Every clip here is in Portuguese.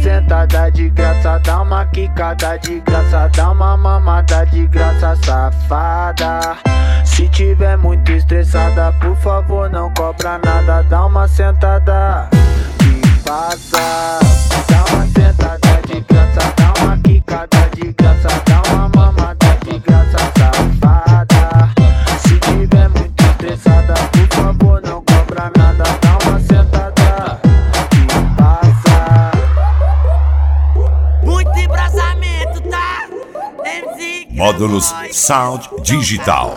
sentada de graça, dá uma quicada de graça, dá uma mamada de graça, safada. Se tiver muito estressada, por favor não cobra nada, dá uma sentada que passa. Dá uma sentada de graça, dá uma quicada de graça, dá uma mamada de graça, safada. Se tiver muito estressada, por favor não cobra nada, dá uma sentada que passa. Muito embrasamento, tá? Módulos Sound Digital.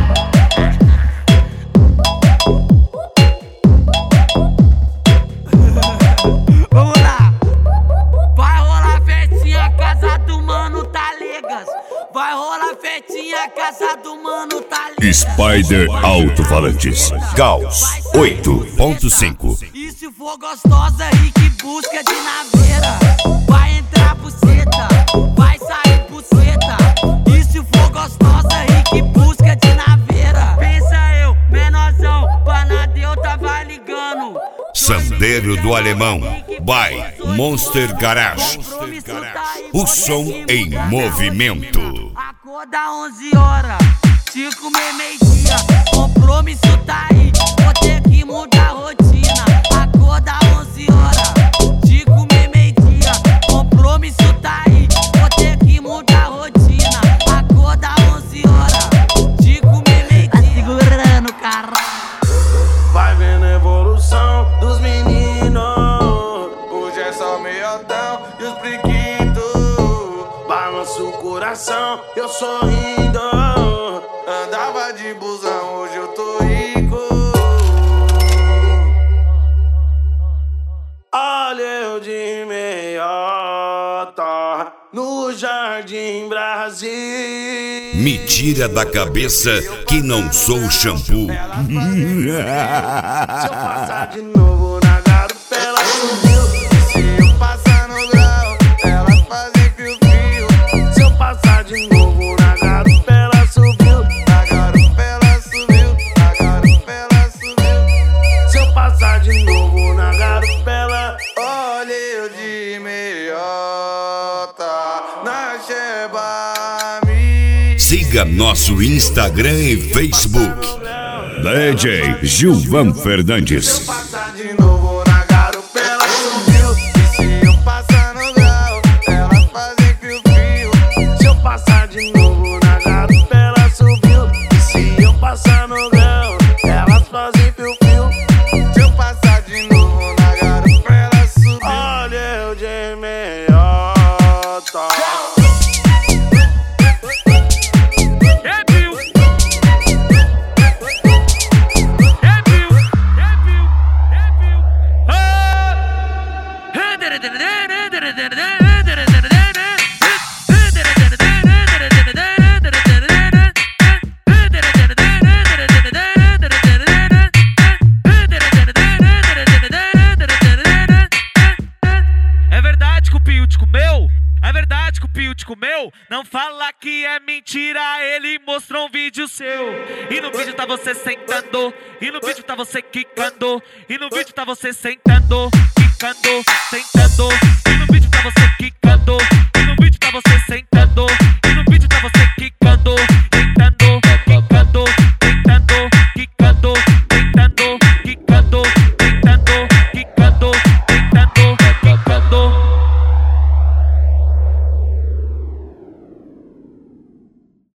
Vamos lá. Vai rolar festinha, casa do mano Talegas. Vai rolar festinha, casa do mano Talegas. Spider Alto-Falantes Gauss 8.5. E se for gostosa e que busca de naveira, vai entrar buceta, vai sair buceta. E se for gostosa e que busca de naveira, pensa eu, menorzão, Panadeu tava ligando. Sandeiro do Alemão by Monster Garage. O som em movimento. Acorda 11 horas, 5 meio-dia, compromisso tá aí, vou ter que mudar a rotina. Acorda 11 horas, 5 meio-dia, compromisso tá aí, vou ter que mudar a rotina. Acorda 11 horas, 5 meio-dia, tá segurando, caralho. Vai vendo a evolução dos meninos. Hoje é só meiotão e os priquitos. Balança o coração, eu sorrindo. Andava de busão, hoje eu tô rico. Olha eu de meiota no Jardim Brasil. Me tira da cabeça que não sou shampoo. Se eu passar de novo na garupa, ela subiu. Se eu passar no grau, elas fazem fio-fio. Se eu passar de novo na garupa, ela subiu. Na garupa ela subiu, na garupa ela subiu. Se eu passar de novo na garupa, ela olha eu de meiota na Cheba-me. Siga nosso Instagram e Facebook. DJ Gilvan Fernandes. Se eu passar de novo na garupa, ela subiu. E se eu passar no grau, elas fazem fio-fio. Se eu passar de novo na garupa, ela subiu. E se eu passar no grau, elas fazem fio-fio. Se eu passar de novo na garupa, ela subiu. Olha eu de meiota. Comeu, não fala que é mentira, ele mostrou um vídeo seu. E no vídeo tá você sentando, e no vídeo tá você quicando, e no vídeo tá você sentando, quicando, sentando.